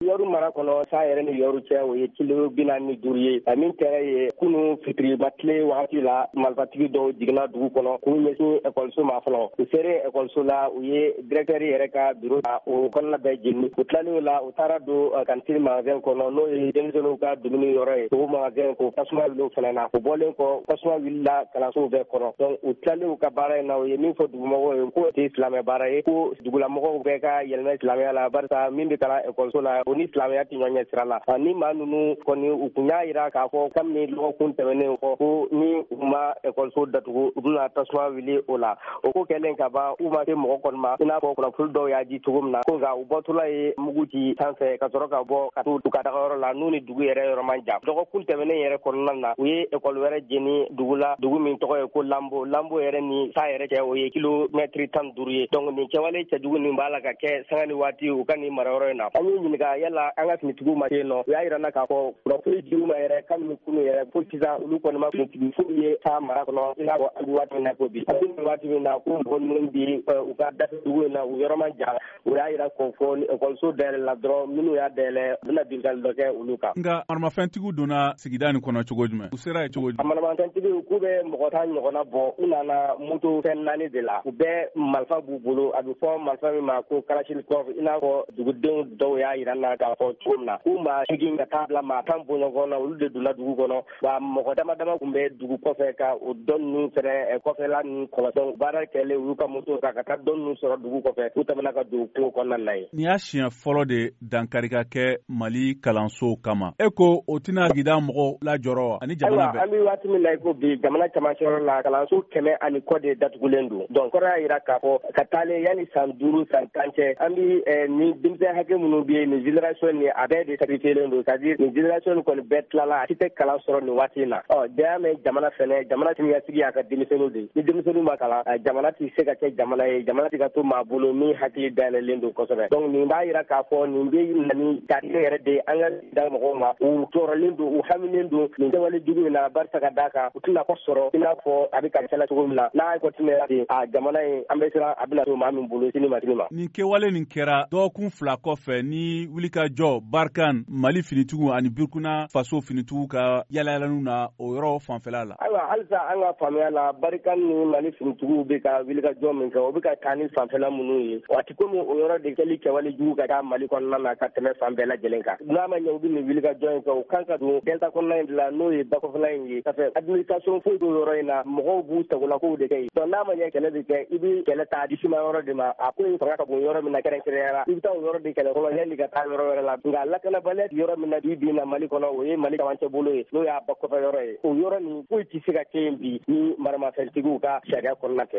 yɔrɔ mara kɔnɔ sa yɛrɛ ni yɔrɔ cɛ o ye kilo 45 ye min kɛra ye kunu fitiriba tile wagati la marifatigi dɔw jiginna dugu kɔnɔ k'u ɲɛsin ekɔliso ma fɔlɔ u sere ekɔliso la u ye directeur yɛrɛ ka bureau ta o kɔnɔna bɛɛ jeni u tilalen la u taara don cantine magasin kɔnɔ n'o ye denmisɛnninw ka dumuni yɔrɔ ye o magasin ko tasuma wuli o fana na o bɔlen kɔ tasuma wulila kalansow bɛɛ kɔnɔ donc u tilalen u ka baara in na u ye min fɔ dugumɔgɔw ye ko tɛ silamɛ baara ye ko dugulamɔgɔw bɛɛ ka yɛlɛmɛ silamɛya la barisa min bɛ kalan ekɔliso la o ni silamɛya tɛ ɲɔgɔn ɲɛ sira la ni maa ninnu kɔni u kun y'a jira k'a fɔ kabini lɔgɔkun tɛmɛnen kɔ ko ni u ma ekɔliso datugu u bɛna tasuma wuli o la o ko kɛlen ka ban u ma se mɔgɔ kɔni ma i n'a fɔ kunnafoni dɔw y'a di cogo min na ko nka u bɔtɔla ye mugu ci sanfɛ ka sɔrɔ ka bɔ ka t'u ka tagayɔrɔ la n'u ni dugu yɛrɛ yɔrɔ man jan dɔgɔkun tɛmɛnen yɛrɛ kɔnɔna na u ye ekɔli wɛrɛ jeni dugu la dugu min tɔgɔ ye ko lambo yɛrɛ ni sa yɛrɛ cɛ o ye kilomètre 15 ye donc nin kɛwale cɛjugu nin b'a la ka kɛ sanga ni waati u ka nin marayɔrɔ in na an y'u ɲininka yala an ka finitigiw ma se nɔ u y'a yirana k'a fɔ kunnafoni dir'u ma yɛrɛ kabini kunu yɛrɛ fo sisan olu kɔni ma finitigi foyi ye taa mara kɔnɔ i n'a fɔ an bɛ waati min na ko bi an bɛ waati min na ko mɔgɔ minnu bi u ka dafe dugu in na u yɔrɔ man jan u y'a yira k'o fɔ ni ekɔliso dayɛlɛ la dɔrɔn minnu y'a dayɛlɛ u bɛna binkali dɔ kɛ olu kan. Nka maramafɛntigiw donna sigida nin kɔnɔ cogo jumɛn u sera ye cogo jumɛn. maramafɛntigiw k'u bɛ mɔgɔ tan ɲɔgɔnna bɔ u nana moto fɛn 4 de la u bɛɛ marifa b'u bolo a bɛ fɔ marifa min ma ko kalashnikov i n'a fɔ dugudenw dɔw y'a yira na k'a fɔ cogo min na k'u ma segin ka taa bila maa tan bɔɲɔgɔn na olu de donna dugu kɔnɔ wa mɔgɔ dama dama tun bɛ dugu kɔfɛ ka o dɔn ninnu fɛnɛ kɔfɛla ninnu kɔlɔsɔn baara kɛlen u y'u ka moto kan ka taa dɔn ninnu sɔrɔ dugu kɔfɛ u tɛmɛna ka don kungo kɔnɔna na ye. Nin y'a siɲɛ fɔlɔ de dankari ka kɛ Mali kalanso kama e ko o tɛna sigida mɔgɔw lajɔrɔ ani jamana bɛɛ. An bɛ waati min na i ko bi jamana camancɛyɔrɔ la kalanso 100 kɔ de datugulen don donc kɔrɔ y'a jira k'a fɔ ka taalen yanni san 5 san 10 cɛ an bɛ ni denmisɛn hakɛ minnu bɛ yen nin génération ni a bɛɛ de sacrifielen don c'est-à-dire nin génération kɔni bɛɛ tilala a si tɛ kalan sɔrɔ nin waati in na bɛɛ y'a mɛn jamana fɛnɛ jamana siniɲɛsigi y'a ka denmisɛnninw de ni denmisɛnninw ma kalan jamana tɛ se ka kɛ jamana ye jamana tɛ ka to maa bolo min hakili dayɛlɛlen don kosɛbɛ donc nin b'a jira k'a fɔ nin bɛ na ni taarikhɛ yɛrɛ de an ka sigida mɔgɔw ma u tɔɔrɔlen don u haminen don nin kɛwale jugu in na barisa ka d'a kan u tɛna kɔ sɔrɔ i n'a fɔ a bɛ ka cɛla cogo min na n'a ye kɔtinɛ ten jamana in an bɛ siran a bɛna to maa min bolo sini ma sini ma. Nin kɛwale nin kɛra dɔgɔkun 2 kɔfɛ ni wulikajɔ Barkan Mali finitigiw ani Burkina Faso finitigiw ka yalayalaniw na o yɔrɔ fanfɛla la. Ayiwa halisa an ka faamuya la Barkan ni Mali finitigiw bɛ ka wulikajɔ min kɛ o bɛ ka taa ni fanfɛla minnu ye a tɛ komi o yɔrɔ de kɛli kɛwale jugu ka taa Mali kɔnɔna na ka tɛmɛ fan bɛɛ lajɛlen kan n'a ma ɲɛ u bɛ nin wulikajɔ in kɛ u kan ka don delta kɔnɔna in de la n'o ye bakɔfɛla in ye parce que administration foyi t'o yɔrɔ in na mɔgɔw b'u sagolakow de kɛ yen donc n'a ma ɲɛ kɛlɛ bɛ kɛ i bɛ kɛlɛ ta disima yɔrɔ de ma a ko in fanga ka bon yɔrɔ min na kɛrɛnkɛrɛnyara i bɛ taa o yɔrɔ de kɛlɛ fɔlɔ yanni ka taa yɔrɔ wɛrɛ la nka lakanabaliya yɔrɔ min na bi na Mali kɔnɔ o ye Mali camancɛ bolo ye n'o y'a bakɔfɛ yɔrɔ ye o yɔrɔ nin foyi tɛ se ka kɛ yen bi ni maramafɛntigiw ka sariya kɔnɔna tɛ.